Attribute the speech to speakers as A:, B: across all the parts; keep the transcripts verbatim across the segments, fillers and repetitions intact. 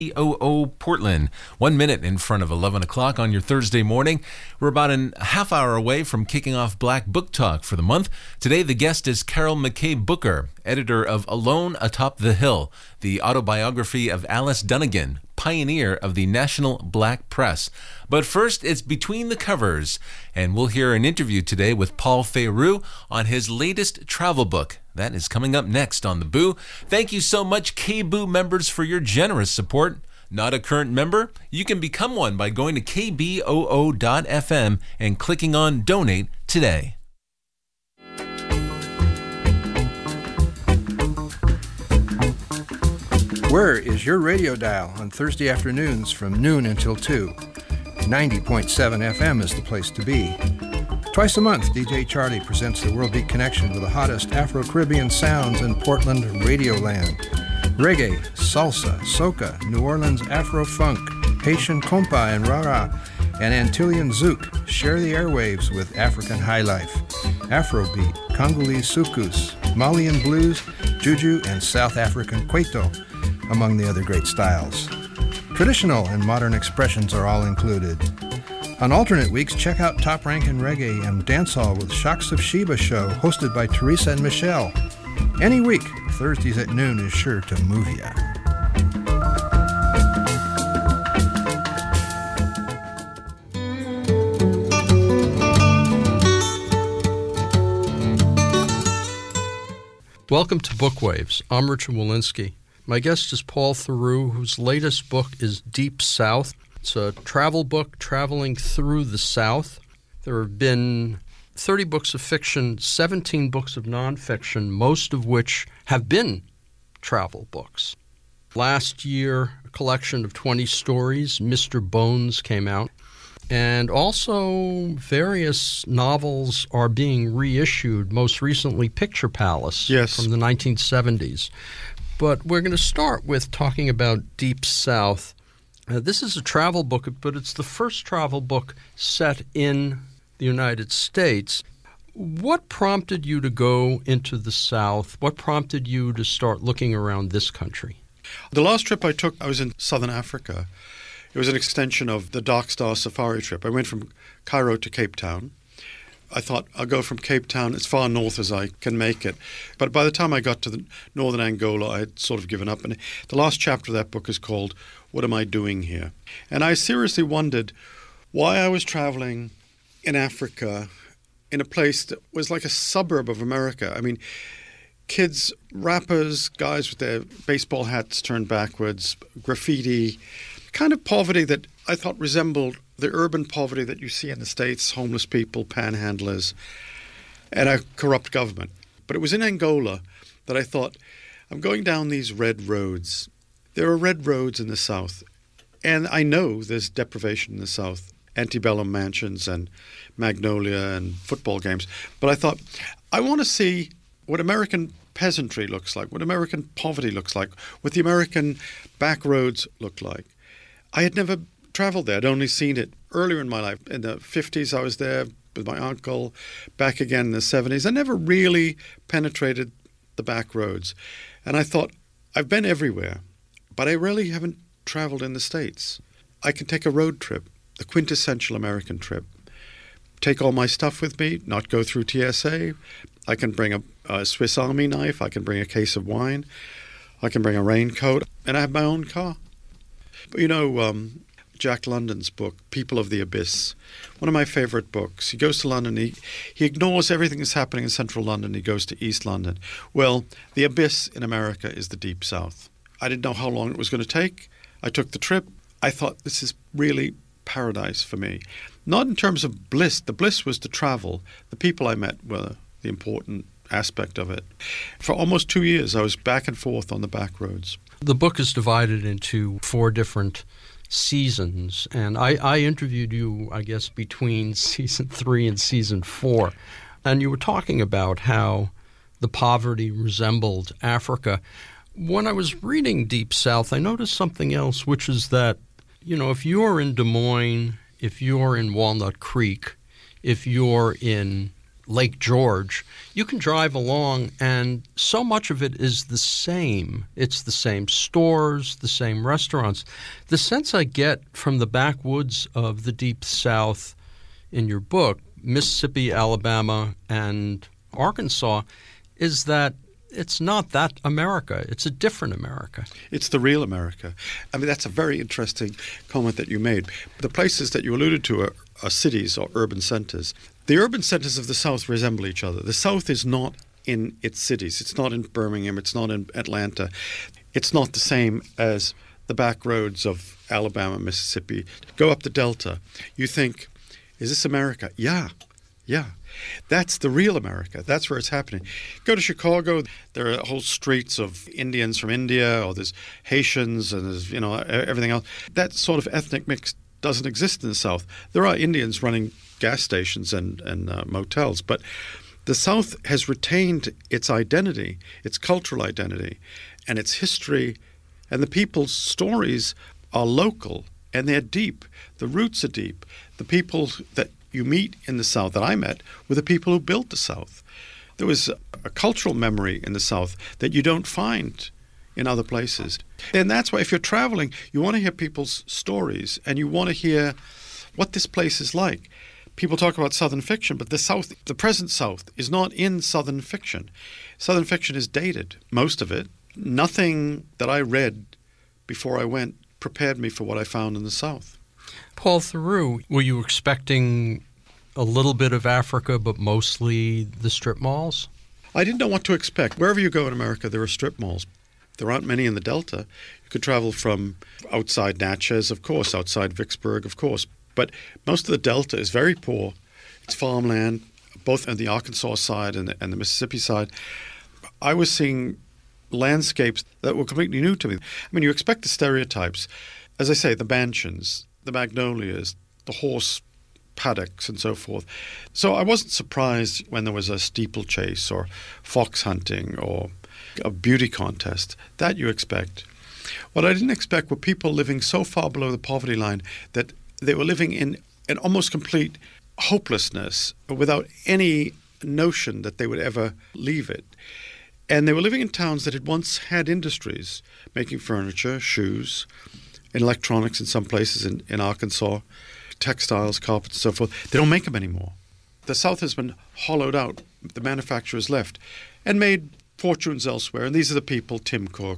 A: K B O O Portland. One minute in front of eleven o'clock on your Thursday morning. We're about a half hour away from kicking off Black Book Talk for the month. Today the guest is Carol McKay Booker, editor of Alone Atop the Hill, the autobiography of Alice Dunnigan, pioneer of the National Black Press. But first, it's Between the Covers, and we'll hear an interview today with Paul Feyroux on his latest travel book. That is coming up next on The Boo. Thank you so much, K B O O members, for your generous support. Not a current member? You can become one by going to K B O O dot F M and clicking on Donate today.
B: Where is your radio dial on Thursday afternoons from noon until two? ninety point seven F M is the place to be. Twice a month, D J Charlie presents the World Beat Connection with the hottest Afro-Caribbean sounds in Portland radio land. Reggae, salsa, soca, New Orleans Afro-funk, Haitian compa and rara, and Antillean zouk share the airwaves with African highlife, Afrobeat, Congolese soukous, Malian blues, juju, and South African kwaito, among the other great styles. Traditional and modern expressions are all included. On alternate weeks, check out Top Rank in Reggae and Dancehall with Shocks of Sheba show, hosted by Teresa and Michelle. Any week, Thursdays at noon is sure to move ya.
C: Welcome to Bookwaves. I'm Richard Walensky. My guest is Paul Feyroux, whose latest book is Deep South. It's a travel book traveling through the South. There have been thirty books of fiction, seventeen books of nonfiction, most of which have been travel books. Last year, a collection of twenty stories, Mister Bones, came out. And also various novels are being reissued, most recently Picture Palace
D: yes.
C: from the nineteen seventies. But we're going to start with talking about Deep South. Uh, this is a travel book, but it's the first travel book set in the United States. What prompted you to go into the South? What prompted you to start looking around this country?
D: The last trip I took, I was in Southern Africa. It was an extension of the Dark Star Safari trip. I went from Cairo to Cape Town. I thought I'll go from Cape Town as far north as I can make it. But by the time I got to the northern Angola, I had sort of given up. And the last chapter of that book is called What Am I Doing Here? And I seriously wondered why I was traveling in Africa in a place that was like a suburb of America. I mean, kids, rappers, guys with their baseball hats turned backwards, graffiti, kind of poverty that I thought resembled the urban poverty that you see in the States, homeless people, panhandlers, and a corrupt government. But it was in Angola that I thought, I'm going down these red roads. There are red roads in the South, and I know there's deprivation in the South, antebellum mansions and Magnolia and football games. But I thought, I want to see what American peasantry looks like, what American poverty looks like, what the American back roads look like. I had never traveled there. I'd only seen it earlier in my life. In the fifties, I was there with my uncle, back again in the seventies. I never really penetrated the back roads. And I thought, I've been everywhere, but I really haven't traveled in the States. I can take a road trip, the quintessential American trip, take all my stuff with me, not go through T S A. I can bring a, a Swiss Army knife. I can bring a case of wine. I can bring a raincoat. And I have my own car. But you know, um, Jack London's book, People of the Abyss, one of my favorite books. He goes to London. He, he ignores everything that's happening in central London. He goes to East London. Well, the abyss in America is the Deep South. I didn't know how long it was going to take. I took the trip. I thought, this is really paradise for me. Not in terms of bliss. The bliss was to travel. The people I met were the important aspect of it. For almost two years, I was back and forth on the back roads.
C: The book is divided into four different seasons, and I, I interviewed you, I guess, between season three and season four, and you were talking about how the poverty resembled Africa. When I was reading Deep South, I noticed something else, which is that, you know, if you're in Des Moines, if you're in Walnut Creek, if you're in Lake George, you can drive along and so much of it is the same. It's the same stores, the same restaurants. The sense I get from the backwoods of the Deep South in your book, Mississippi, Alabama, and Arkansas, is that it's not that America. It's a different America.
D: It's the real America. I mean, that's a very interesting comment that you made. The places that you alluded to are, are cities or urban centers. The urban centers of the South resemble each other. The South is not in its cities. It's not in Birmingham. It's not in Atlanta. It's not the same as the back roads of Alabama, Mississippi. Go up the Delta. You think, is this America? Yeah, yeah. That's the real America. That's where it's happening. Go to Chicago, there are whole streets of Indians from India, or there's Haitians, and there's, you know, everything else. That sort of ethnic mix doesn't exist in the South. There are Indians running gas stations and, and uh, motels, but the South has retained its identity, its cultural identity, and its history, and the people's stories are local, and they're deep. The roots are deep. The people that you meet in the South, that I met, were the people who built the South. There was a, a cultural memory in the South that you don't find in other places. And that's why if you're traveling, you want to hear people's stories, and you want to hear what this place is like. People talk about Southern fiction, but the South, the present South, is not in Southern fiction. Southern fiction is dated, most of it. Nothing that I read before I went prepared me for what I found in the South.
C: Paul Theroux, were you expecting a little bit of Africa, but mostly the strip malls?
D: I didn't know what to expect. Wherever you go in America, there are strip malls. There aren't many in the Delta. You could travel from outside Natchez, of course, outside Vicksburg, of course. But most of the Delta is very poor. It's farmland, both on the Arkansas side and the, and the Mississippi side. I was seeing landscapes that were completely new to me. I mean, you expect the stereotypes. As I say, the mansions, the magnolias, the horse paddocks and so forth. So I wasn't surprised when there was a steeplechase or fox hunting or a beauty contest. That you expect. What I didn't expect were people living so far below the poverty line that they were living in an almost complete hopelessness without any notion that they would ever leave it. And they were living in towns that had once had industries, making furniture, shoes, and electronics in some places in, in Arkansas, textiles, carpets, and so forth. They don't make them anymore. The South has been hollowed out. The manufacturers left and made fortunes elsewhere. And these are the people, Tim Cook,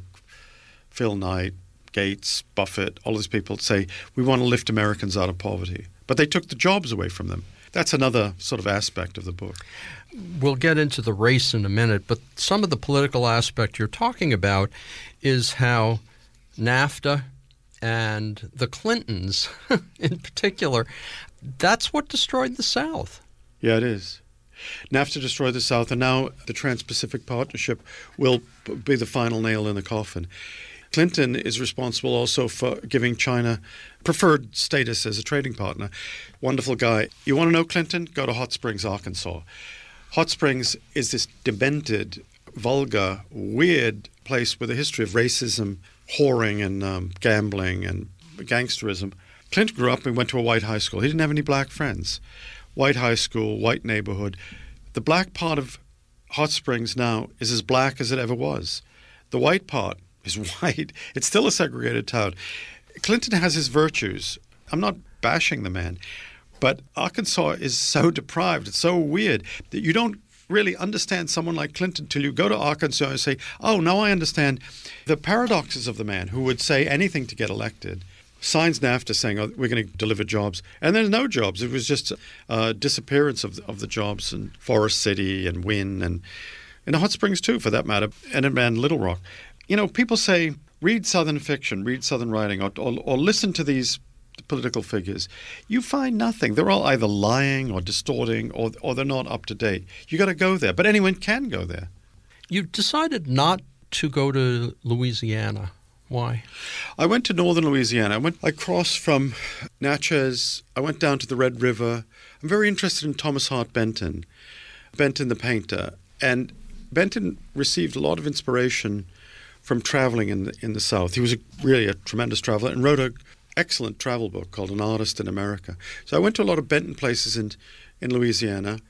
D: Phil Knight, Gates, Buffett, all these people say, we want to lift Americans out of poverty. But they took the jobs away from them. That's another sort of aspect of the book.
C: We'll get into the race in a minute, but some of the political aspect you're talking about is how NAFTA and the Clintons in particular, that's what destroyed the South.
D: Yeah, it is. NAFTA destroyed the South, and now the Trans-Pacific Partnership will be the final nail in the coffin. Clinton is responsible also for giving China preferred status as a trading partner. Wonderful guy. You want to know Clinton? Go to Hot Springs, Arkansas. Hot Springs is this demented, vulgar, weird place with a history of racism, whoring, and um, gambling and gangsterism. Clinton grew up and went to a white high school. He didn't have any black friends. White high school, white neighborhood. The black part of Hot Springs now is as black as it ever was. The white part is white. It's still a segregated town. Clinton has his virtues. I'm not bashing the man, but Arkansas is so deprived. It's so weird that you don't really understand someone like Clinton till you go to Arkansas and say, oh, now I understand the paradoxes of the man who would say anything to get elected. Signs NAFTA saying, oh, we're going to deliver jobs. And there's no jobs. It was just a disappearance of the, of the jobs in Forest City and Wynn and in Hot Springs, too, for that matter, and in Little Rock. You know, people say, read Southern fiction, read Southern writing, or, or, or listen to these political figures. You find nothing. They're all either lying or distorting or, or they're not up to date. You got to go there. But anyone can go there.
C: You decided not to go to Louisiana. Why?
D: I went to northern Louisiana. I went. I crossed from Natchez. I went down to the Red River. I'm very interested in Thomas Hart Benton, Benton the painter. And Benton received a lot of inspiration from traveling in the, in the South. He was a, really a tremendous traveler and wrote an excellent travel book called An Artist in America. So I went to a lot of Benton places in, in Louisiana.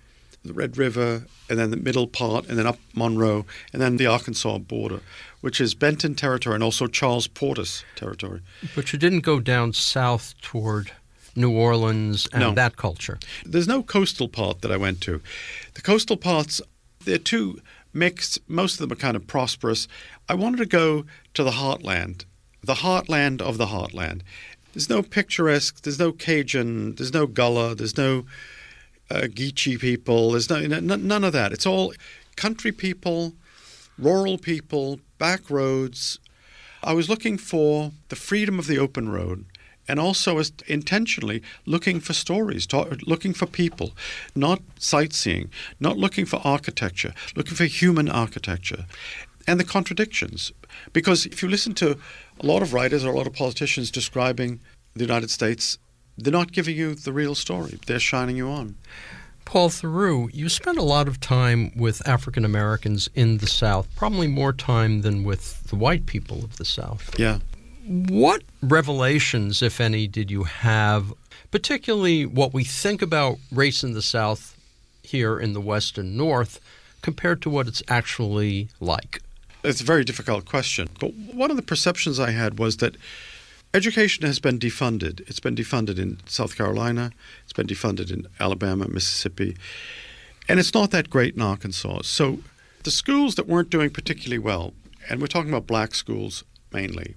D: the Red River, and then the middle part, and then up Monroe, and then the Arkansas border, which is Benton territory and also Charles Portis territory.
C: But you didn't go down south toward New Orleans and
D: No.
C: that culture.
D: There's no coastal part that I went to. The coastal parts, they're too mixed. Most of them are kind of prosperous. I wanted to go to the heartland, the heartland of the heartland. There's no picturesque, there's no Cajun, there's no Gullah, there's no uh, Geechee people, there's no, n- none of that. It's all country people, rural people, back roads. I was looking for the freedom of the open road, and also as intentionally looking for stories, talk, looking for people, not sightseeing, not looking for architecture, looking for human architecture, and the contradictions. Because if you listen to a lot of writers or a lot of politicians describing the United States, they're not giving you the real story. They're shining you on.
C: Paul Theroux, you spent a lot of time with African Americans in the South, probably more time than with the white people of the South.
D: Yeah.
C: What revelations, if any, did you have, particularly what we think about race in the South here in the West and North, compared to what it's actually like?
D: It's a very difficult question. But one of the perceptions I had was that education has been defunded. It's been defunded in South Carolina. It's been defunded in Alabama, Mississippi. And it's not that great in Arkansas. So the schools that weren't doing particularly well, and we're talking about black schools mainly,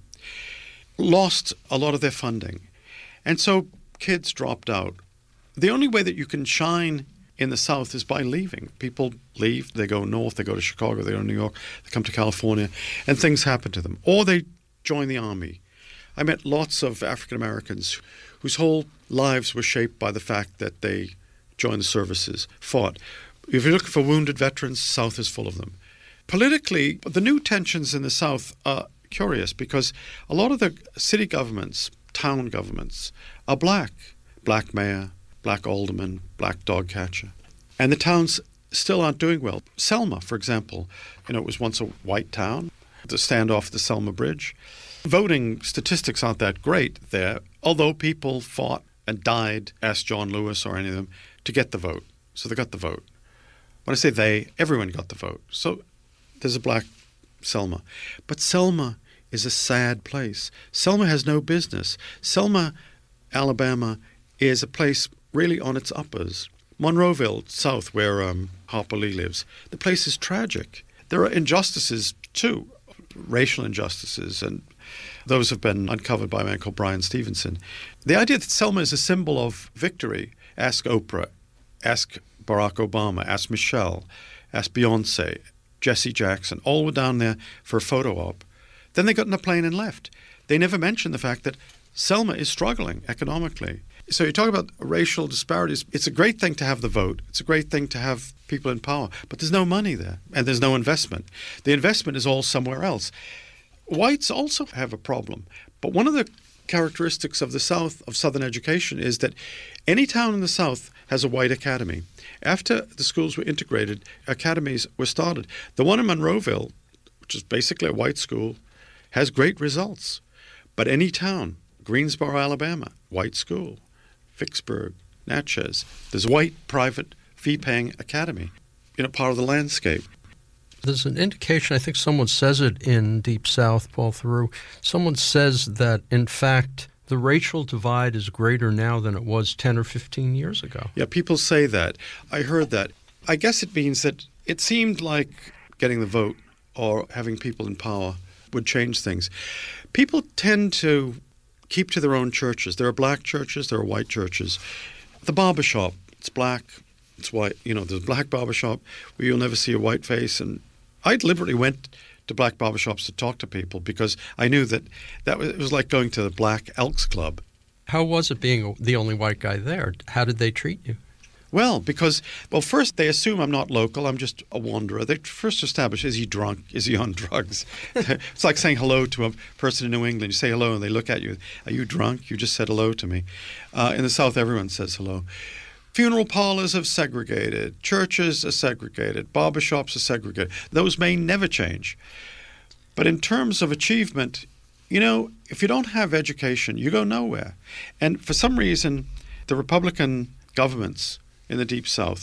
D: lost a lot of their funding. And so kids dropped out. The only way that you can shine in the South is by leaving. People leave, they go north, they go to Chicago, they go to New York, they come to California, and things happen to them. Or they join the Army. I met lots of African Americans whose whole lives were shaped by the fact that they joined the services, fought. If you're looking for wounded veterans, the South is full of them. Politically, the new tensions in the South are curious because a lot of the city governments, town governments, are black. Black mayor, black alderman, black dog catcher. And the towns still aren't doing well. Selma, for example, you know, it was once a white town, the standoff at the Selma Bridge. Voting statistics aren't that great there, although people fought and died, ask John Lewis or any of them, to get the vote. So they got the vote. When I say they, everyone got the vote. So there's a black Selma. But Selma is a sad place. Selma has no business. Selma, Alabama, is a place really on its uppers. Monroeville, south, where um, Harper Lee lives, the place is tragic. There are injustices, too, racial injustices, and those have been uncovered by a man called Brian Stevenson. The idea that Selma is a symbol of victory, ask Oprah, ask Barack Obama, ask Michelle, ask Beyonce, Jesse Jackson, all were down there for a photo op. Then they got in a plane and left. They never mentioned the fact that Selma is struggling economically. So you talk about racial disparities. It's a great thing to have the vote. It's a great thing to have people in power. But there's no money there, and there's no investment. The investment is all somewhere else. Whites also have a problem. But one of the characteristics of the South, of Southern education, is that any town in the South has a white academy. After the schools were integrated, academies were started. The one in Monroeville, which is basically a white school, has great results. But any town, Greensboro, Alabama, white school. Vicksburg, Natchez, there's a white private fee-paying academy, you know, part of the landscape.
C: There's an indication, I think someone says it in Deep South, Paul Theroux, someone says that, in fact, the racial divide is greater now than it was ten or fifteen years ago.
D: Yeah, people say that. I heard that. I guess it means that it seemed like getting the vote or having people in power would change things. People tend to keep to their own churches. There are black churches, there are white churches. The barbershop, it's black, it's white. You know, there's a black barbershop where you'll never see a white face. And I deliberately went to black barbershops to talk to people because I knew that, that was, it was like going to the Black Elks Club.
C: How was it being the only white guy there? How did they treat you?
D: Well, because, well, first they assume I'm not local, I'm just a wanderer. They first establish, is he drunk? Is he on drugs? It's like saying hello to a person in New England. You say hello and they look at you. Are you drunk? You just said hello to me. Uh, in the South, everyone says hello. Funeral parlors have segregated. Churches are segregated. Barbershops are segregated. Those may never change. But in terms of achievement, you know, if you don't have education, you go nowhere. And for some reason, the Republican governments in the Deep South,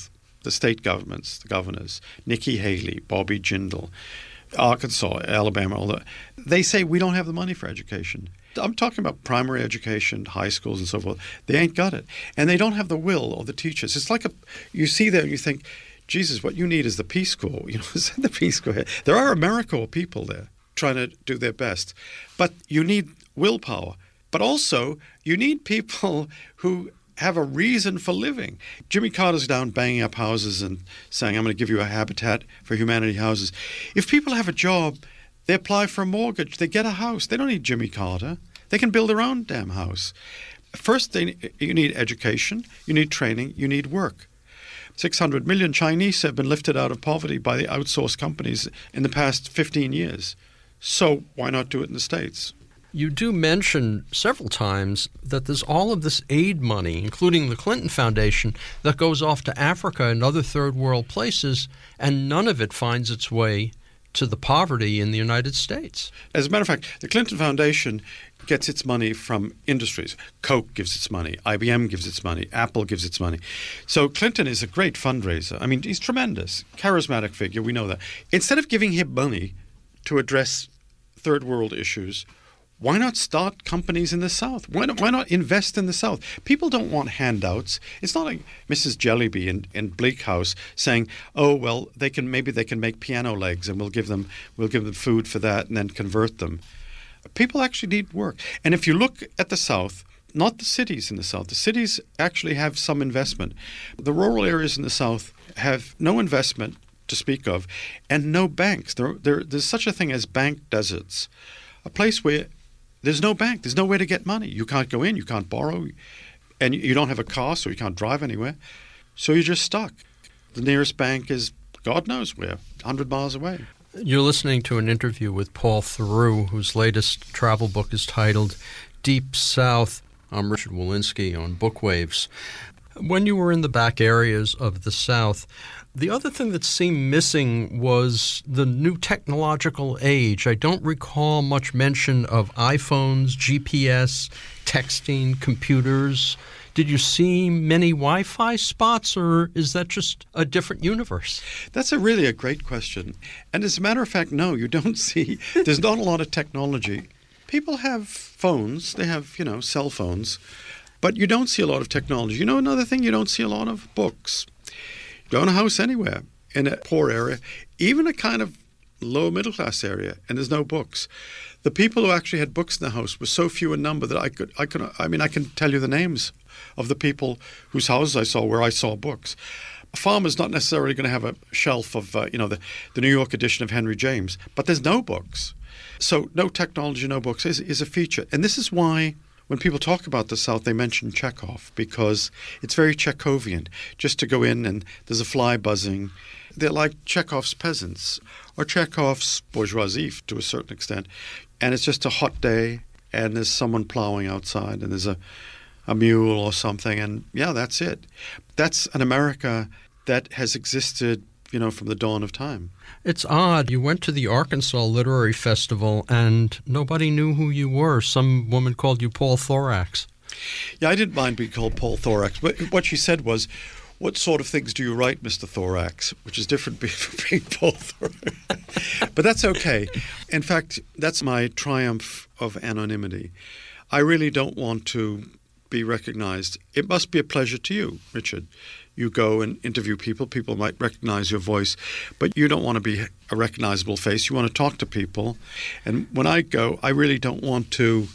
D: the state governments, the governors, Nikki Haley, Bobby Jindal, Arkansas, Alabama, all that, they say we don't have the money for education. I'm talking about primary education, high schools and so forth. They ain't got it. And they don't have the will or the teachers. It's like a, you see there and you think, Jesus, what you need is the Peace Corps. You know, send the Peace Corps here. There are AmeriCorps people there trying to do their best. But you need willpower. But also, you need people who have a reason for living. Jimmy Carter's down banging up houses and saying, I'm going to give you a Habitat for Humanity houses. If people have a job, they apply for a mortgage, they get a house. They don't need Jimmy Carter. They can build their own damn house. First, they, you need education, you need training, you need work. six hundred million Chinese have been lifted out of poverty by the outsourced companies in the past fifteen years. So why not do it in the States?
C: You do mention several times that there's all of this aid money, including the Clinton Foundation, that goes off to Africa and other third world places, and none of it finds its way to the poverty in the United States.
D: As a matter of fact, the Clinton Foundation gets its money from industries. Coke gives its money. I B M gives its money. Apple gives its money. So Clinton is a great fundraiser. I mean, he's tremendous. Charismatic figure. We know that. Instead of giving him money to address third world issues, why not start companies in the South? Why not, why not invest in the South? People don't want handouts. It's not like Missus Jellyby in, in Bleak House saying, "Oh well, they can maybe they can make piano legs, and we'll give them we'll give them food for that, and then convert them." People actually need work. And if you look at the South, not the cities in the South, the cities actually have some investment. The rural areas in the South have no investment to speak of, and no banks. There, there, there's such a thing as bank deserts, a place where there's no bank. There's nowhere to get money. You can't go in. You can't borrow. And you don't have a car, so you can't drive anywhere. So you're just stuck. The nearest bank is God knows where, one hundred miles away.
C: You're listening to an interview with Paul Theroux, whose latest travel book is titled Deep South. I'm Richard Wolinsky on Bookwaves. When you were in the back areas of the South, the other thing that seemed missing was the new technological age. I don't recall much mention of iPhones, G P S, texting, computers. Did you see many Wi-Fi spots, or is that just a different universe?
D: That's a really a great question. And as a matter of fact, no, you don't see. There's not a lot of technology. People have phones. They have, you know, cell phones. But you don't see a lot of technology. You know another thing? You don't see a lot of books. Go in a house anywhere in a poor area, even a kind of low middle class area, and there's no books. The people who actually had books in the house were so few in number that I could, I could, I mean, I can tell you the names of the people whose houses I saw where I saw books. A farmer's not necessarily going to have a shelf of, uh, you know, the, the New York edition of Henry James, but there's no books. So no technology, no books is, is a feature. And this is why when people talk about the South, they mention Chekhov, because it's very Chekhovian. Just to go in and there's a fly buzzing. They're like Chekhov's peasants or Chekhov's bourgeoisie to a certain extent. And it's just a hot day and there's someone plowing outside and there's a, a mule or something. And yeah, that's it. That's an America that has existed, you know, from the dawn of time.
C: It's odd. You went to the Arkansas Literary Festival and nobody knew who you were. Some woman called you Paul Thorax.
D: Yeah, I didn't mind being called Paul Thorax. But what she said was, "What sort of things do you write, Mister Thorax?" Which is different from being Paul Thorax. But that's okay. In fact, that's my triumph of anonymity. I really don't want to be recognized. It must be a pleasure to you, Richard. You go and interview people. People might recognize your voice, but you don't want to be a recognizable face. You want to talk to people. And when I go, I really don't want to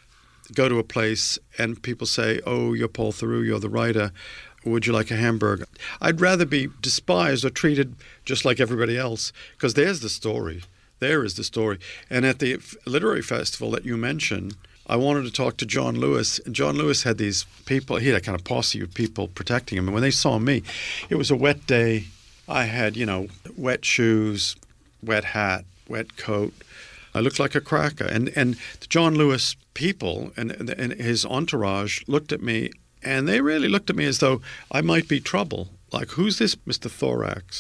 D: go to a place and people say, "Oh, you're Paul Theroux, you're the writer. Would you like a hamburger?" I'd rather be despised or treated just like everybody else, because there's the story. There is the story. And at the literary festival that you mentioned, I wanted to talk to John Lewis, and John Lewis had these people, he had a kind of posse of people protecting him, and when they saw me, it was a wet day. I had, you know, wet shoes, wet hat, wet coat. I looked like a cracker. And and the John Lewis people and, and his entourage looked at me, and they really looked at me as though I might be trouble. Like, who's this Mister Thorax?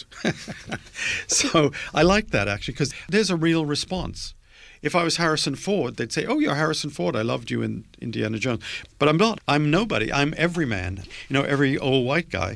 D: So I like that, actually, because there's a real response. If I was Harrison Ford, they'd say, "Oh, you're Harrison Ford. I loved you in Indiana Jones." But I'm not. I'm nobody. I'm every man. You know, every old white guy.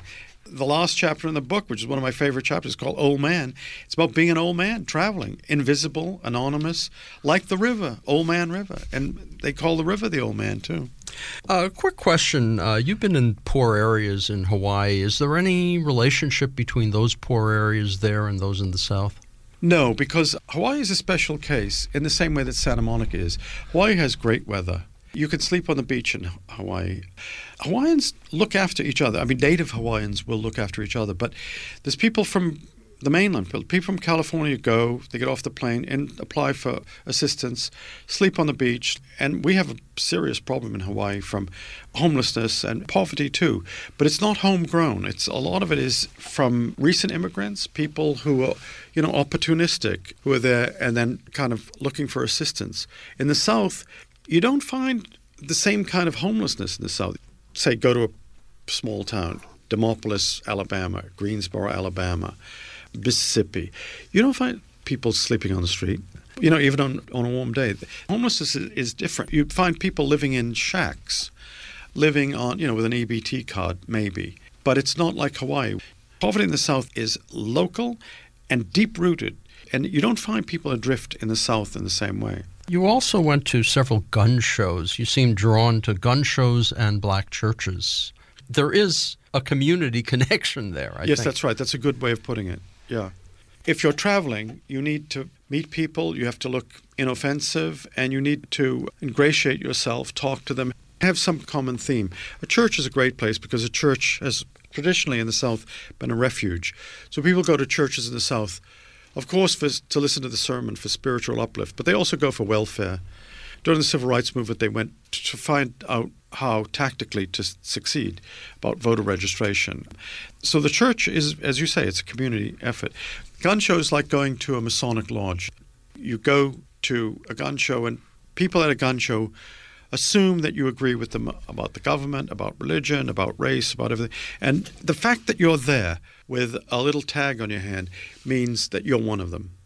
D: the last chapter in the book, which is one of my favorite chapters, called Old Man. It's about being an old man traveling, invisible, anonymous, like the river, Old Man River. And they call the river the Old Man, too.
C: A uh, quick question. Uh, you've been in poor areas in Hawaii. Is there any relationship between those poor areas there and those in the South?
D: No, because Hawaii is a special case in the same way that Santa Monica is. Hawaii has great weather. You can sleep on the beach in Hawaii. Hawaiians look after each other. I mean, native Hawaiians will look after each other, but there's people from the mainland, people from California go, they get off the plane and apply for assistance, sleep on the beach. And we have a serious problem in Hawaii from homelessness and poverty too. But it's not homegrown. It's a lot of it is from recent immigrants, people who are, you know, opportunistic, who are there and then kind of looking for assistance. In the South, you don't find the same kind of homelessness in the South. Say, go to a small town, Demopolis, Alabama, Greensboro, Alabama, Mississippi. You don't find people sleeping on the street, you know, even on, on a warm day. Homelessness is, is different. You find people living in shacks, living on, you know, with an E B T card, maybe. But it's not like Hawaii. Poverty in the South is local and deep-rooted, and you don't find people adrift in the South in the same way.
C: You also went to several gun shows. You seem drawn to gun shows and black churches. There is a community connection there, I
D: yes,
C: think.
D: That's right. That's a good way of putting it. Yeah. If you're traveling, you need to meet people, you have to look inoffensive, and you need to ingratiate yourself, talk to them, have some common theme. A church is a great place because a church has traditionally in the South been a refuge. So people go to churches in the South, of course, for, to listen to the sermon for spiritual uplift, but they also go for welfare. During the Civil Rights Movement, they went to find out how tactically to succeed about voter registration. So the church is, as you say, it's a community effort. Gun shows like going to a Masonic lodge. You go to a gun show and people at a gun show assume that you agree with them about the government, about religion, about race, about everything. And the fact that you're there with a little tag on your hand means that you're one of them.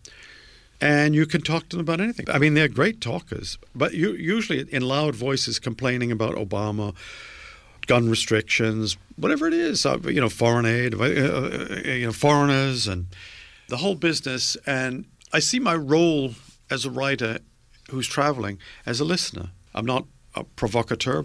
D: And you can talk to them about anything. I mean, they're great talkers, but you, usually in loud voices complaining about Obama, gun restrictions, whatever it is, uh, you know, foreign aid, uh, you know, foreigners, and the whole business. And I see my role as a writer who's traveling as a listener. I'm not a provocateur.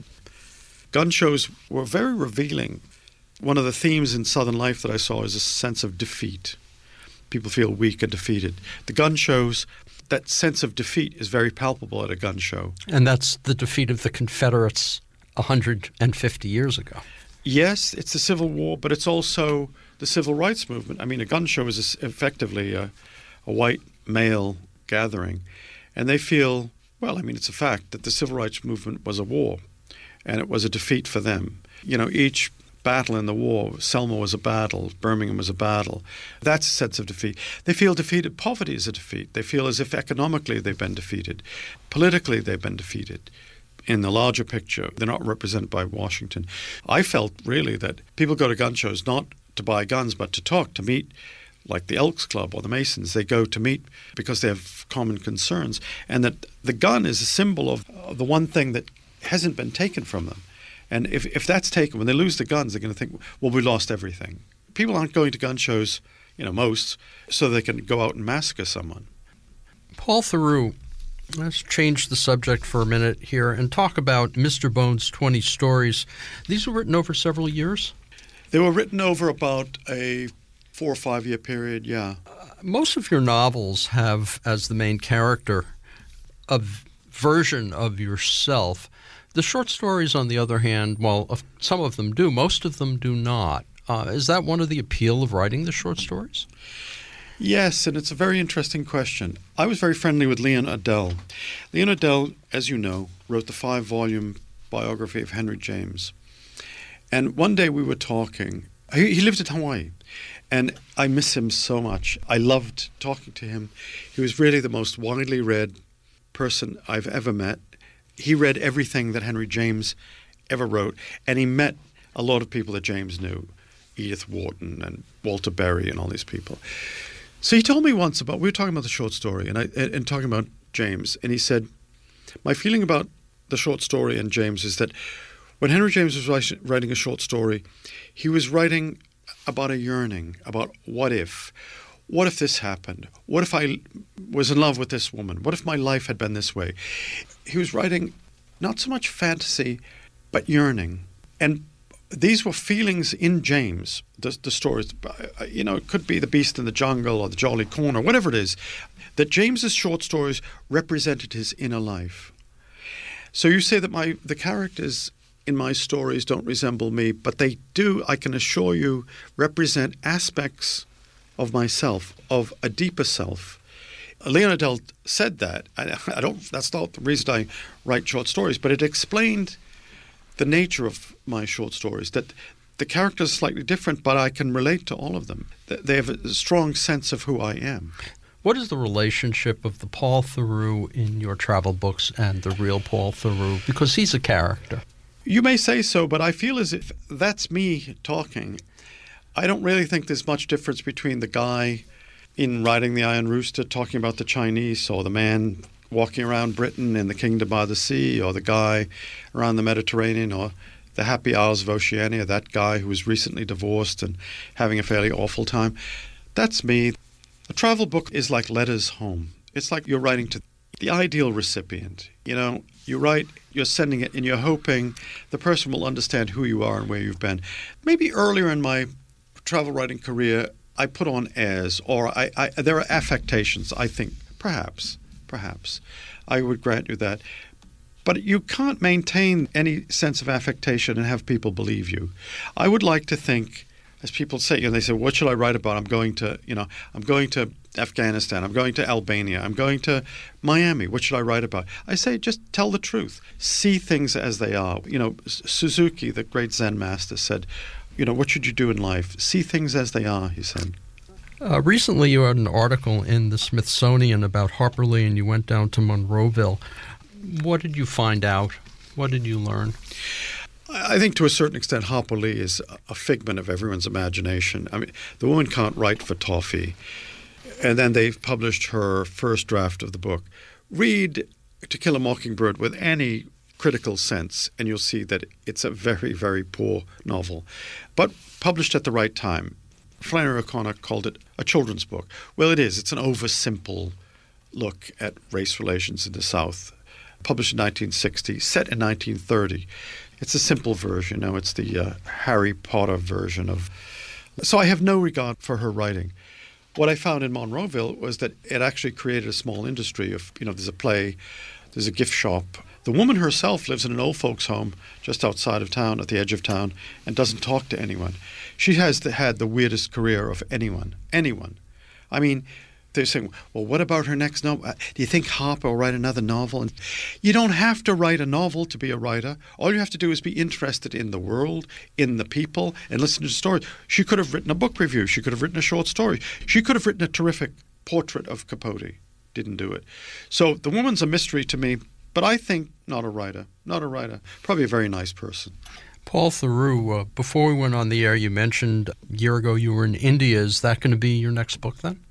D: Gun shows were very revealing. One of the themes in Southern life that I saw is a sense of defeat. People feel weak and defeated. The gun shows, that sense of defeat is very palpable at a gun show. And
C: that's the defeat of the Confederates one hundred fifty years ago.
D: Yes, it's the Civil War, but it's also the Civil Rights Movement. I mean, a gun show is effectively a, a white male gathering, and they feel, well, I mean, it's a fact that the Civil Rights Movement was a war, and it was a defeat for them. You know, each battle in the war, Selma was a battle, Birmingham was a battle. That's a sense of defeat. They feel defeated. Poverty is a defeat. They feel as if economically they've been defeated. Politically they've been defeated. In the larger picture, they're not represented by Washington. I felt really that people go to gun shows not to buy guns, but to talk, to meet, like the Elks Club or the Masons. They go to meet because they have common concerns, and that the gun is a symbol of the one thing that hasn't been taken from them. And if, if that's taken, when they lose the guns, they're going to think, well, we lost everything. People aren't going to gun shows, you know, most, so they can go out and massacre someone.
C: Paul Theroux, let's change the subject for a minute here and talk about Mister Bones' twenty stories. These were written over several years?
D: They were written over about a four or five year period, yeah.
C: Uh, most of your novels have as the main character a version of yourself. The short stories, on the other hand, well, some of them do, most of them do not. Uh, is that one of the appeal of writing the short stories?
D: Yes, and it's a very interesting question. I was very friendly with Leon Adel. Leon Adel, as you know, wrote the five-volume biography of Henry James. And one day we were talking. He, he lived in Hawaii, and I miss him so much. I loved talking to him. He was really the most widely read person I've ever met. He read everything that Henry James ever wrote, and he met a lot of people that James knew, Edith Wharton and Walter Berry and all these people. So he told me once about, we were talking about the short story and, I, and talking about James, and he said, my feeling about the short story and James is that when Henry James was writing a short story, he was writing about a yearning, about what if. What if this happened? What if I was in love with this woman? What if my life had been this way? He was writing not so much fantasy, but yearning. And these were feelings in James, the, the stories. You know, it could be The Beast in the Jungle or The Jolly Corner, whatever it is, that James's short stories represented his inner life. So you say that my the characters in my stories don't resemble me, but they do, I can assure you, represent aspects of myself, of a deeper self. Leon Adelt said that. I, I don't. That's not the reason I write short stories, but it explained the nature of my short stories, that the characters are slightly different, but I can relate to all of them. They have a strong sense of who I am.
C: What is the relationship of the Paul Theroux in your travel books and the real Paul Theroux? Because he's a character.
D: You may say so, but I feel as if that's me talking. I don't really think there's much difference between the guy in Riding the Iron Rooster talking about the Chinese, or the man walking around Britain in the Kingdom by the Sea, or the guy around the Mediterranean, or the Happy Hours of Oceania, that guy who was recently divorced and having a fairly awful time. That's me. A travel book is like letters home. It's like you're writing to the ideal recipient. You know, you write, you're sending it, and you're hoping the person will understand who you are and where you've been. Maybe earlier in my travel writing career, I put on airs, or I, I, there are affectations, I think. Perhaps, perhaps. I would grant you that. But you can't maintain any sense of affectation and have people believe you. I would like to think, as people say, you know, they say, what should I write about? I'm going to, you know, I'm going to Afghanistan. I'm going to Albania. I'm going to Miami. What should I write about? I say, just tell the truth. See things as they are. You know, Suzuki, the great Zen master, said, you know, what should you do in life? See things as they are, he said.
C: Uh, recently you had an article in the Smithsonian about Harper Lee, and you went down to Monroeville. What did you find out? What did you learn?
D: I think to a certain extent Harper Lee is a figment of everyone's imagination. I mean, the woman can't write for toffee. And then they've published her first draft of the book. Read To Kill a Mockingbird with any critical sense, and you'll see that it's a very, very poor novel, but published at the right time. Flannery O'Connor called it a children's book. Well, it is. It's an oversimple look at race relations in the South. Published in nineteen sixty, set in nineteen thirty. It's a simple version. You know, it's the uh, Harry Potter version of... So I have no regard for her writing. What I found in Monroeville was that it actually created a small industry of, you know, there's a play, there's a gift shop. The woman herself lives in an old folks' home just outside of town, at the edge of town, and doesn't talk to anyone. She has the, had the weirdest career of anyone, anyone. I mean, they're saying, well, what about her next novel? Do you think Harper will write another novel? And you don't have to write a novel to be a writer. All you have to do is be interested in the world, in the people, and listen to the stories. She could have written a book review. She could have written a short story. She could have written a terrific portrait of Capote. Didn't do it. So the woman's a mystery to me, but I think not a writer. Not a writer. Probably a very nice person.
C: Paul Theroux, uh, before we went on the air, you mentioned a year ago you were in India. Is that going to be your next book then?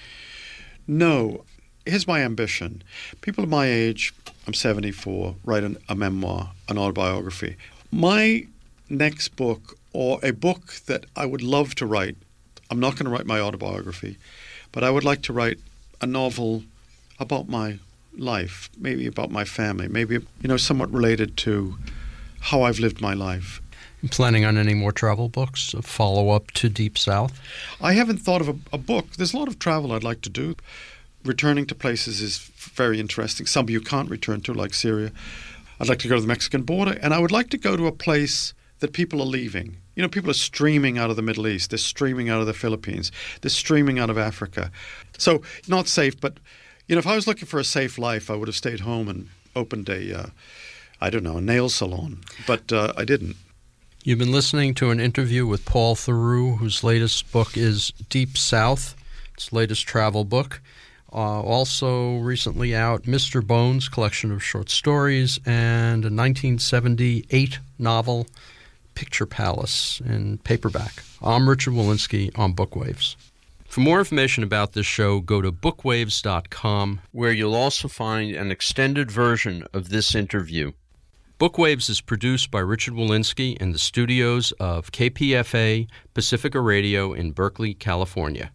D: No. Here's my ambition. People of my age, I'm seventy-four, write an, a memoir, an autobiography. My next book, or a book that I would love to write, I'm not going to write my autobiography, but I would like to write a novel about my life, maybe about my family, maybe, you know, somewhat related to how I've lived my life.
C: You planning on any more travel books, a follow-up to Deep South?
D: I haven't thought of a, a book. There's a lot of travel I'd like to do. Returning to places is very interesting. Some you can't return to, like Syria. I'd like to go to the Mexican border, and I would like to go to a place that people are leaving. You know, people are streaming out of the Middle East. They're streaming out of the Philippines. They're streaming out of Africa. So, not safe, but, you know, if I was looking for a safe life, I would have stayed home and opened a, uh, I don't know, a nail salon. But uh, I didn't.
C: You've been listening to an interview with Paul Theroux, whose latest book is Deep South, its latest travel book. Uh, also recently out, Mister Bones, collection of short stories, and a nineteen seventy-eight novel, Picture Palace, in paperback. I'm Richard Wolinsky on Bookwaves. For more information about this show, go to bookwaves dot com, where you'll also find an extended version of this interview. Bookwaves is produced by Richard Walensky in the studios of K P F A Pacifica Radio in Berkeley, California.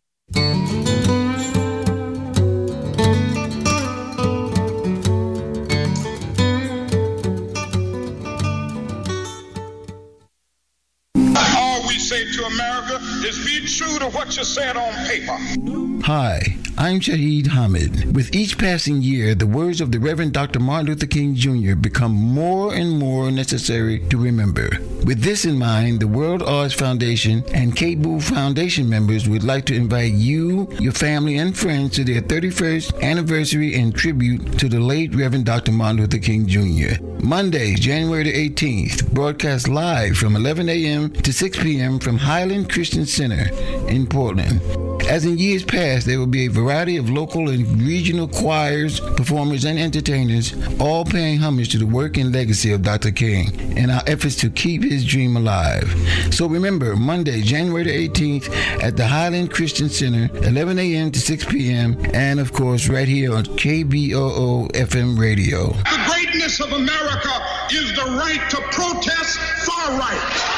E: All we say to America is be true to what you said on paper.
F: Hi, I'm Shahid Hamid. With each passing year, the words of the Reverend Doctor Martin Luther King Junior become more and more necessary to remember. With this in mind, the World Arts Foundation and K B O O Foundation members would like to invite you, your family, and friends to their thirty-first anniversary and tribute to the late Reverend Doctor Martin Luther King Junior Monday, January the eighteenth, broadcast live from eleven a.m. to six p.m. from Highland Christian Center in Portland. As in years past, there will be a variety of local and regional choirs, performers, and entertainers, all paying homage to the work and legacy of Doctor King and our efforts to keep his dream alive. So remember, Monday, January the eighteenth, at the Highland Christian Center, eleven a.m. to six p.m., and of course, right here on K B O O F M radio.
E: The greatness of America is the right to protest far right.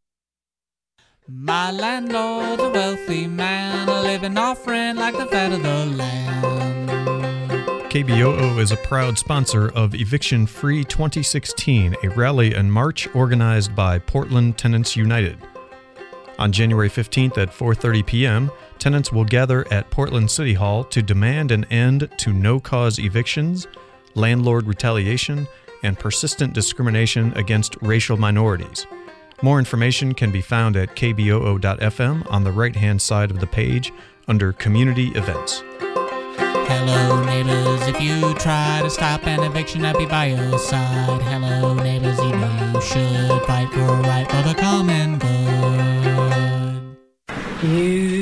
G: My landlord's a wealthy man, living off rent like the fat of the land.
H: K B O O is a proud sponsor of Eviction Free twenty sixteen, a rally and march organized by Portland Tenants United. On January fifteenth at four thirty p.m., tenants will gather at Portland City Hall to demand an end to no-cause evictions, landlord retaliation, and persistent discrimination against racial minorities. More information can be found at k b o o dot f m on the right-hand side of the page under Community Events.
G: Hello neighbors, if you try to stop an eviction, I'll be by your side. Hello neighbors, you know you should fight for right for the common good.
I: You